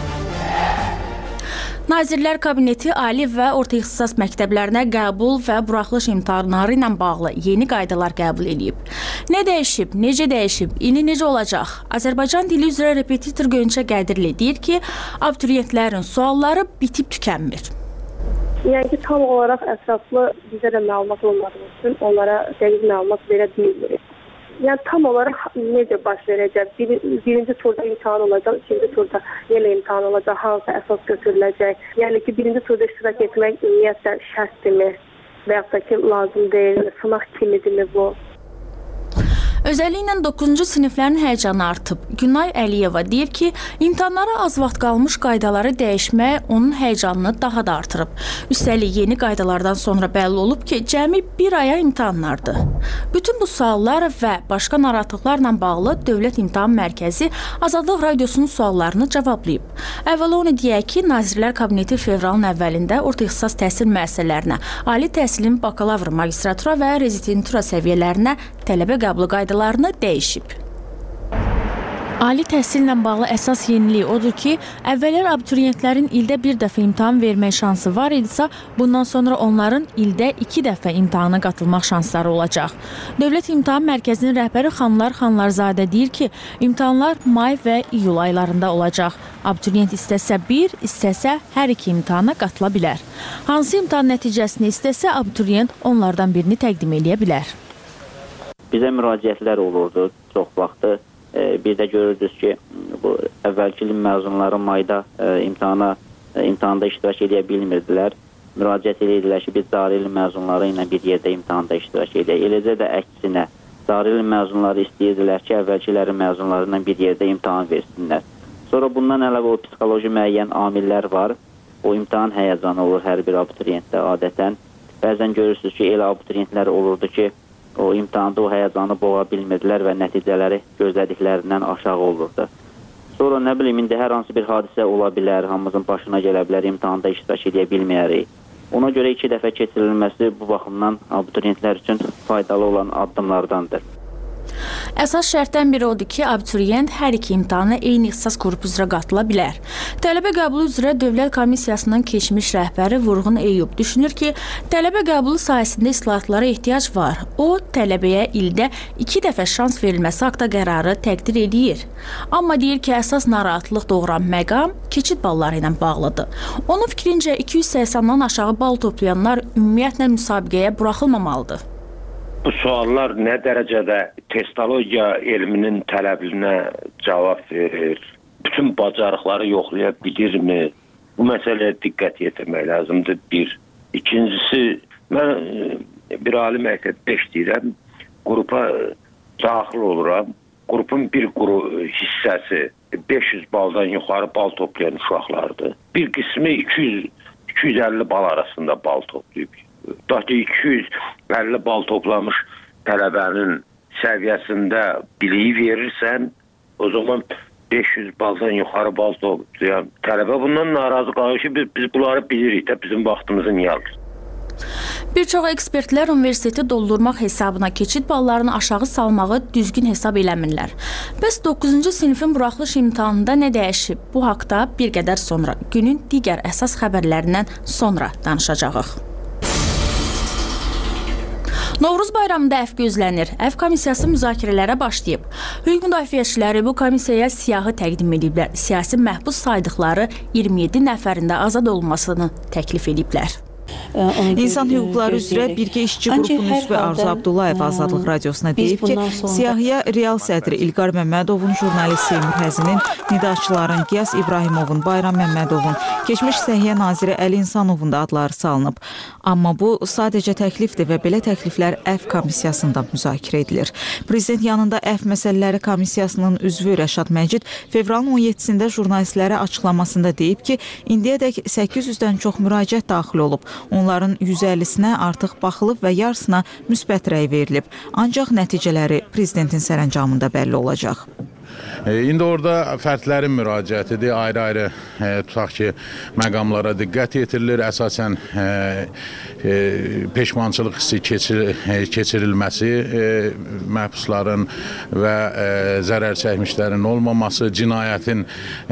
Nazirlər Kabineti ali və orta ixtisas məktəblərinə qəbul və buraxılış imtahanları ilə bağlı yeni qaydalar qəbul edib. Nə dəyişib, necə dəyişib, indi necə olacaq? Azərbaycan dili üzrə repetitor Gönçə Qədirli deyir ki, abituriyentlərin sualları bitib tükənmir. Yəni ki, tam olaraq əsaslı bizə də məlumat olmadığı üçün onlara dəqiq məlumat verə bilmirik. Yəni tam olaraq necə baş verəcək? Birinci turda imtahan olacaq, ikinci turda yenə imtahan olacaq, hansı əsas götürüləcək? Yəni ki, birinci turda iştirak etmək ümumiyyətlə şərtdirmi və yaxud da ki, lazım deyil, sınaq kimidirmi bu? Özəlliklə 9-cu siniflərin həyəcanı artıb. Günay Əliyeva deyir ki, imtahanlara az vaxt qalmış qaydaları dəyişmək onun həyəcanını daha da artırıb. Üstəlik yeni qaydalardan sonra bəlli olub ki, cəmi bir aya imtahanlardır. Bütün bu suallar və başqa narahatlıqlarla bağlı Dövlət İmtahan Mərkəzi Azadlıq Radiosunun suallarını cavablayıb. Əvvəla onu deyək ki, Nazirlər Kabineti fevralın əvvəlində orta ixtisas təhsil müəssisələrinə, ali təhsilin bakalavr, magistratura və rezidentura səviyyələrinə tələbə qəbulu qaydalarını dəyişib. Ali təhsillə bağlı əsas yenilik odur ki, əvvəllər abituriyentlərin ildə bir dəfə imtahan vermək şansı var idisə, bundan sonra onların ildə 2 dəfə imtahana qatılmaq şansları olacaq. Dövlət İmtahan Mərkəzinin rəhbəri Xanlar Xanlarzadə deyir ki, imtahanlar may və iyul aylarında olacaq. Abituriyent istəsə bir, istəsə hər iki imtahana qatıla bilər. Hansı imtahan nəticəsini istəsə, abituriyent onlardan birini təqdim edə bilər. Bizə müraciətlər olurdu çox vaxtı. Bir də görürdünüz ki, bu əvvəlki il məzunları mayda imtahanda iştirak edə bilmirdilər. Müraciət edirdilər ki, biz cari il məzunları ilə bir yerdə imtahanda iştirak edək. Eləcə də əksinə, cari il məzunları istəyirdilər ki, əvvəlki illərin məzunları ilə bir yerdə imtahan versinlər. Sonra bundan əlavə o psixoloji müəyyən amillər var. O imtahan həyəcanı olur hər bir abituriyentdə adətən. Bəzən görürsünüz ki, elə abituriyentlər olurdu ki, o imtahanda o həyəcanı boğa bilmirdilər və nəticələri gözlədiklərindən aşağı olurdu. Sonra nə bilim, indi hər hansı bir hadisə ola bilər, hamımızın başına gələ bilər, imtahanda iştirak edə bilməyərik. Ona görə 2 dəfə keçirilməsi bu baxımdan abituriyentlər üçün faydalı olan addımlardandır. Əsas şərtdən biri odur ki, abituriyent hər iki imtahana eyni ixtisas qrupu üzrə qatıla bilər. Tələbə qəbulu üzrə Dövlət Komissiyasının keçmiş rəhbəri Vurğun Eyyub düşünür ki, tələbə qəbulu sahəsində islahatlara ehtiyac var. O, tələbəyə ildə 2 dəfə şans verilməsi haqda qərarı təqdir edir. Amma deyir ki, əsas narahatlıq doğuran məqam keçid balları ilə bağlıdır. Onun fikrincə 280-dan aşağı bal toplayanlar ümumiyyətlə müsabiqəyə buraxılmamalıdır. Bu suallar nə dərəcədə testologiya elminin tələbinə cavab verir? Bütün bacarıqları yoxlaya bilirmi? Bu məsələyə diqqət yetirmək lazımdır, bir. İkincisi, mən bir ali məktəbdə işləyirəm, qrupa daxil oluram. Qrupun bir hissəsi 500 baldan yuxarı bal toplayan uşaqlardır. Bir qismi 200-250 bal arasında bal toplayıb. Daxil 250 bal toplamış tələbənin səviyyəsində biliyi verirsən, o zaman 500 baldan yuxarı bal toplayan tələbə bundan narazı qalır ki, biz bunları bilirik də, bizim vaxtımızı niyə alır? Bir çox ekspertlər universiteti doldurmaq hesabına keçid ballarını aşağı salmağı düzgün hesab eləmirlər. Bəs 9-cu sinifin buraxılış imtahanında nə dəyişib? Bu haqda bir qədər sonra, günün digər əsas xəbərlərindən sonra danışacağıq. Novruz bayramında əf gözlənir. Əf komissiyası müzakirələrə başlayıb. Hüquq müdafiəçiləri bu komissiyaya siyahı təqdim ediblər. Siyasi məhbus saydıqları 27 nəfərində azad olmasını təklif ediblər. İnsan hüquqları üzrə Birgə İşçi qrupunun üzvü Arzu Abdullayev Azadlıq Radiosuna deyib ki, siyahıya real sədri İlqar Məmmədovun, jurnalist Seymur Həzinin, nidaçıların Qiyas İbrahimovun, Bayram Məmmədovun, keçmiş Səhiyyə naziri Əli İnsanovun da adları salınıb. Amma bu sadəcə təklifdir və belə təkliflər əf komissiyasında müzakirə edilir. Prezident yanında əf məsələləri komissiyasının üzvü Rəşad Məcid fevralın 17-sində jurnalistlərə açıqlamasında deyib ki, indiyədək 800-dən çox müraciət daxil olub. Onların 150-sinə artıq baxılıb və yarısına müsbət rəy verilib. Ancaq nəticələri prezidentin sərəncamında bəlli olacaq. İndi orada fərdlərin müraciətidir, ayrı-ayrı tutaq ki, məqamlara diqqət yetirilir. Əsasən peşmançılıq hissi keçirilməsi, məhbusların və zərər çəkmişlərin olmaması, cinayətin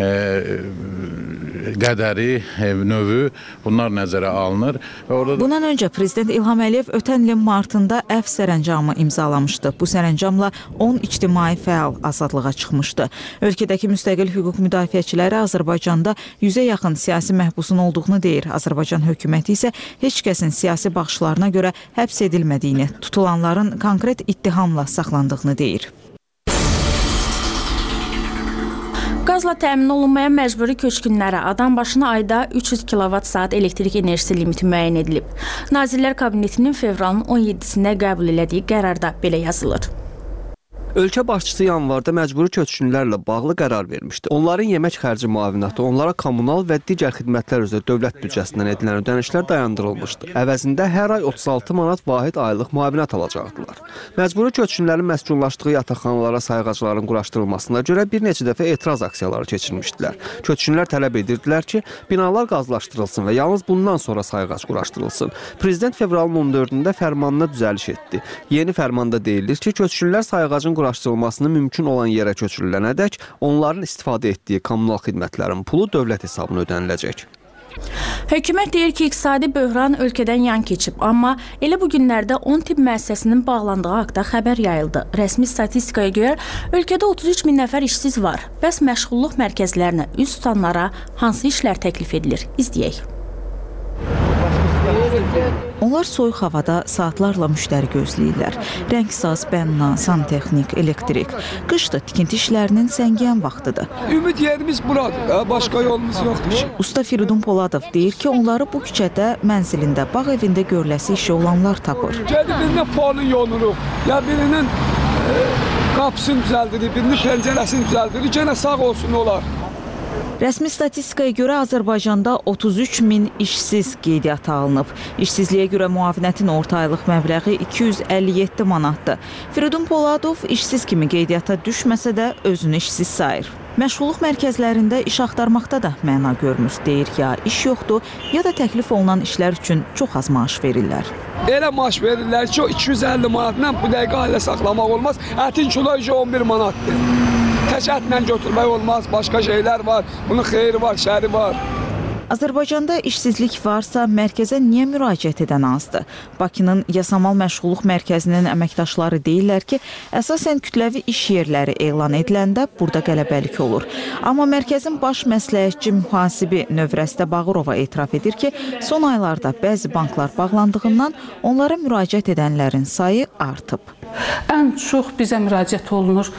qədəri, növü bunlar nəzərə alınır. Bundan öncə Prezident İlham Əliyev ötən ilin martında əfv sərəncamı imzalamışdı. Bu sərəncamla 10 ictimai fəal azadlığa çıxmışdı. Ölkədəki müstəqil hüquq müdafiəçiləri Azərbaycanda 100-ə yaxın siyasi məhbusun olduğunu deyir. Azərbaycan hökuməti isə heç kəsin siyasi baxışlarına görə həbs edilmədiyini, tutulanların konkret ittihamla saxlandığını deyir. Qazla təmin olunmayan məcburi köçkünlərə adam başına ayda 300 kWh elektrik enerjisi limiti müəyyən edilib. Nazirlər Kabinetinin fevralın 17-sində qəbul elədiyi qərarda belə yazılır. Ölkə başçısı yanvarda məcburi köçkünlərlə bağlı qərar vermişdi. Onların yemək xərci müavinatı, onlara kommunal və digər xidmətlər üzrə dövlət büdcəsindən edilən ödənişlər dayandırılmışdı. Əvəzində hər ay 36 manat vahid aylıq müavinat alacaqdılar. Məcburi köçkünlərin məskunlaşdığı yataqxanalara sayğacların quraşdırılmasına görə bir neçə dəfə etiraz aksiyaları keçirmişdilər. Köçkünlər tələb edirdilər ki, binalar qazlaşdırılsın və yalnız bundan sonra sayğac quraşdırılsın. Prezident fevralın 14-də fərmanına düzəliş etdi. Yeni fərmanda deyilir ki, köçkünlər sayğacın quraşdırılmasını mümkün olan yerə köçürülənədək onların istifadə etdiyi kommunal xidmətlərin pulu dövlət hesabına ödəniləcək. Hökumət deyir ki, iqtisadi böhran ölkədən yan keçib, amma elə bu günlərdə 10 tibb müəssisəsinin bağlandığı haqda xəbər yayıldı. Rəsmi statistikaya görə ölkədə 33 min nəfər işsiz var. Bəs məşğulluq mərkəzlərinə üz tutanlara hansı işlər təklif edilir? İzləyək. Onlar soyuq havada saatlarla müştəri gözləyirlər. Rəngsaz, bənna, santexnik, elektrik. Qışda tikinti işlərinin səngiyən vaxtıdır. Ümid yerimiz buradır, başqa yolumuz yoxdur. Usta Firidun Poladov deyir ki, onları bu küçədə, mənzilində, bağ evində görüləsi işi olanlar tapır. Gedib birinin polun yonuruq, ya birinin qapısını düzəldirik, birinin pəncərəsini düzəldirik, gənə sağ olsun olar. Rəsmi statistikaya görə Azərbaycanda 33 min işsiz qeydiyyata alınıb. İşsizliyə görə müavinətin orta aylıq məbləği 257 manatdır. Firidun Poladov işsiz kimi qeydiyyata düşməsə də özünü işsiz sayır. Məşğulluq mərkəzlərində iş axtarmaqda da məna görmür. Deyir ya iş yoxdur, ya da təklif olunan işlər üçün çox az maaş verirlər. Elə maaş verirlər ki, o 250 manatla bu dəqiqə ailə saxlamaq olmaz. Ətin kilo 11 manatdır. Tək ətlə götürmək olmaz, başqa şeylər var. Bunun xeyri var, şəri var. Azərbaycanda işsizlik varsa, mərkəzə niyə müraciət edən azdır? Bakının Yasamal Məşğulluq Mərkəzinin əməkdaşları deyirlər ki, əsasən kütləvi iş yerləri elan ediləndə burada qələbəlik olur. Amma mərkəzin baş məsləhətçi mühasibi Növrəstə Bağırova etiraf edir ki, son aylarda bəzi banklar bağlandığından onlara müraciət edənlərin sayı artıb. Ən çox bizə müraciət olunur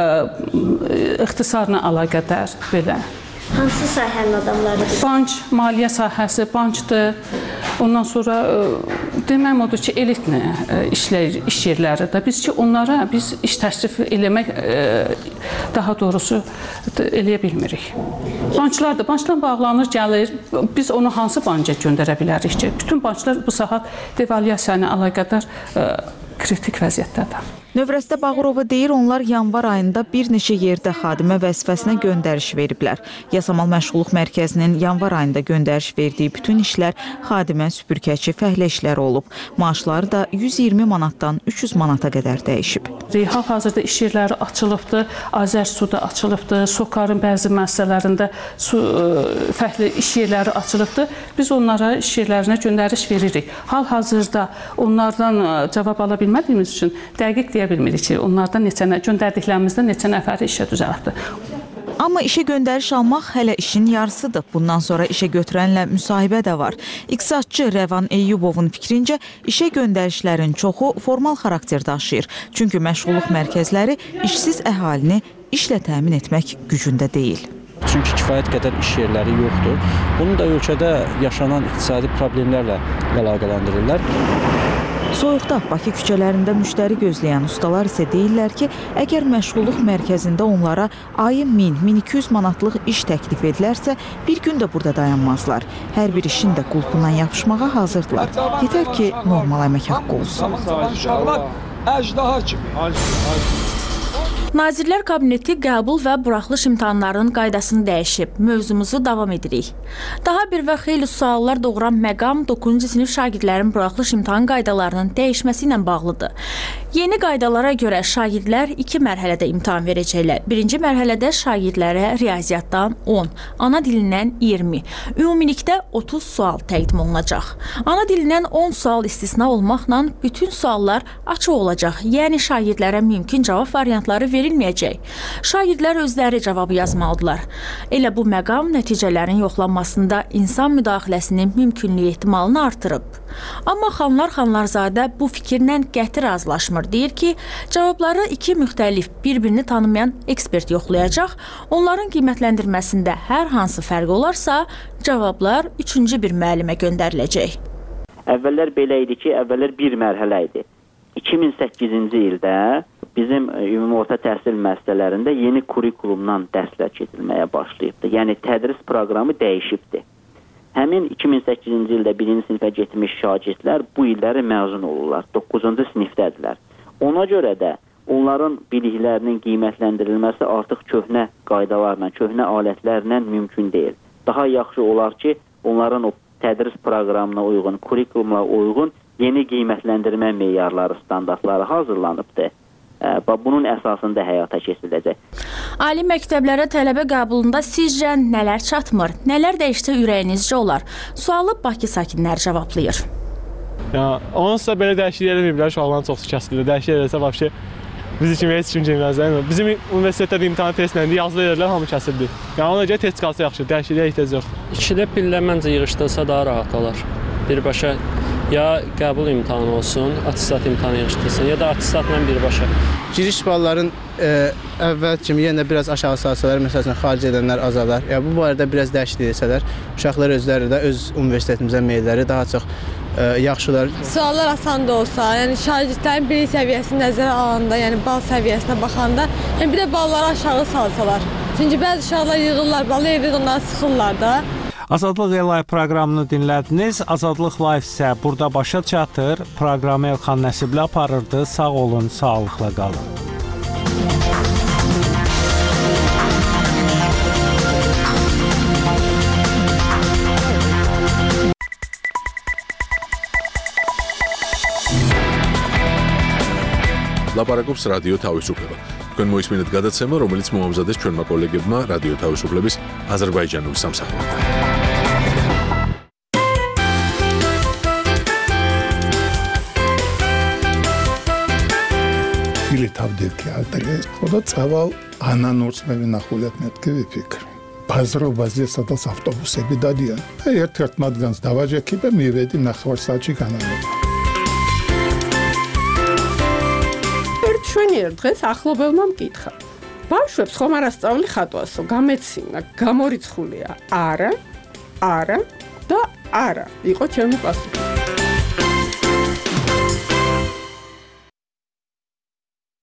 ixtisarla əlaqədar belə. Hansı sahənin adamlarıdır? Bank, maliyyə sahəsi, bankdır. Ondan sonra deməm odur ki, elitni işləyir, iş yerləridir. Biz ki, onlara biz iş təklif eləmək, daha doğrusu eləyə bilmirik. Banklardır, bankla bağlanır, gəlir. Biz onu hansı banka göndərə bilərik ki? Bütün banklar bu saat devalyasiya əlaqədar kritik vəziyyətdədir. Növrəstə Bağırova deyir, onlar yanvar ayında bir neçə yerdə xadimə vəzifəsinə göndəriş veriblər. Yasamal Məşğulluq Mərkəzinin yanvar ayında göndəriş verdiyi bütün işlər xadimə, süpürgəçi, fəhlə işləri olub. Maaşları da 120 manatdan 300 manata qədər dəyişib. Hal-hazırda iş yerləri açılıbdır, Azərsuda açılıbdır, Sokarın bəzi müəssisələrində fəhlə iş yerləri açılıbdır. Biz onlara iş yerlərinə göndəriş veririk. Hal-hazırda onlardan cavab ala bilmədiyimiz üçün dəqiq deyə bilmirik ki, onlardan göndərdiklərimizdə neçə nəfəri işə düzəltdi. Amma işə göndəriş almaq hələ işin yarısıdır. Bundan sonra işə götürənlə müsahibə də var. İqtisadçı Rəvan Eyyubovun fikrincə, işə göndərişlərin çoxu formal xarakter daşıyır. Çünki məşğulluq mərkəzləri işsiz əhalini işlə təmin etmək gücündə deyil. Çünki kifayət qədər iş yerləri yoxdur. Bunu da ölkədə yaşanan iqtisadi problemlərlə əlaqələndirirlər. Soyuqda Bakı küçələrində müştəri gözləyən ustalar isə deyirlər ki, əgər məşğulluq mərkəzində onlara ayı 1000-1200 manatlıq iş təklif edilərsə, bir gün də burada dayanmazlar. Hər bir işin də qulpundan yapışmağa hazırdılar. Yetər ki, normal əmək haqqı olsun. Əjdaha kimi. Nazirlər Kabineti qəbul və buraxılış imtahanlarının qaydasını dəyişib. Mövzumuzu davam edirik. Daha bir və xeyli suallar doğuran məqam 9-cu sinif şagirdlərin buraxılış imtahan qaydalarının dəyişməsi ilə bağlıdır. Yeni qaydalara görə şagirdlər 2 mərhələdə imtahan verəcəklər. Birinci mərhələdə şagirdlərə riyaziyyatdan 10, ana dilindən 20, ümumilikdə 30 sual təqdim olunacaq. Ana dilindən 10 sual istisna olmaqla bütün suallar açıq olacaq, yəni şagirdlərə mümkün cavab variantları verilməyəcək. Şagirdlər özləri cavabı yazmalıdırlar. Elə bu məqam nəticələrin yoxlanmasında insan müdaxiləsinin mümkünlüyü ehtimalını artırıb. Amma Xanlarzadə bu fikirlə qəti razılaşmır. Deyir ki, cavabları 2 müxtəlif, bir-birini tanımayan ekspert yoxlayacaq. Onların qiymətləndirməsində hər hansı fərq olarsa, cavablar 3-cü bir müəllimə göndəriləcək. Əvvəllər belə idi ki, əvvəllər bir mərhələ idi. 2008-ci ildə bizim ümumi orta təhsil müəssisələrində yeni kurikulumdan dərslər keçirilməyə başlayıbdı. Yəni tədris proqramı dəyişibdi. Həmin 2008-ci ildə 1-ci sinifə getmiş şagirdlər bu illəri məzun olurlar. 9-cu sinifdədirlər. Ona görə də onların biliklərinin qiymətləndirilməsi artıq köhnə qaydalarla, köhnə alətlərlə mümkün deyil. Daha yaxşı olar ki, onların o tədris proqramına uyğun, kurikulumla uyğun yeni qiymətləndirmə meyarları, standartları hazırlanıbdır. Bunun əsasında həyata keçiriləcək. Ali məktəblərə tələbə qəbulunda sizcə nələr çatmır? Nələr dəyişsə ürəyinizcə olar? Sualı Bakı sakinləri cavablayır. Onsuz da belə dəyişiklik edilməyiblər, uşaqların çoxsu kəsilir. Dəyişiklik edilsə vəbşi bizi kimi heç kim girməz. Bizim universitetdə imtahan testləndi, yazılı edirlər, hamı kəsildi. Ona görə test qalsa yaxşı, dəyişikliyə ehtiyac yoxdur. 2-də pillə məncə yığışdırsa daha rahat olar. Birbaşa ya qəbul imtahanı olsun, attestat imtahanı yığışdırsın, ya da attestatla birbaşa. Giriş balların əvvəl kimi yenə biraz aşağı salsalar, məsələn, xaric edənlər azalar. Bu barədə biraz dəyişiklik etsələr, uşaqlar özləri də öz universitetimizə meylləri daha çox yaxşılar. Suallar asan da olsa, yəni şagirdlərin bilik səviyyəsini nəzərə alanda, yəni bal səviyyəsinə baxanda, bir də balları aşağı salsalar. Çünki bəzi uşaqlar yığırlar balı, evdə onları sıxırlar da. Azadlıq Live proqramını dinlədiniz. Azadlıq Live isə burada başa çatır. Proqramı Elxan Nəsibli aparırdı. Sağ olun, sağlıqla qalın. ლაპარაკობს რადიო თავისუფლება. თქვენ მოისმინეთ გადაცემა, რომელიც მოამზადეს ჩვენმა კოლეგებმა რადიო თავისუფლების აზერბაიჯანული სამსახურიდან. Ili თავდირქი ალტეგე, ხოდა წავალ ანანურს მე ვინახულებ მეთქი ვიფიქრე. ბაზრობაზე სადაც ავტობუსები დადიან. ერთ-ერთ მათგანს დავაჯექი და მივედი ნახევარსაათში განამება. ჩვენიერ დღეს ახლობელმა მკითხა. ბავშვებს ხომ არ ასწავლი ხატვასო, გამეცინა, გამორიცხულია. არა და არა. იყო ჩემი პასუხი.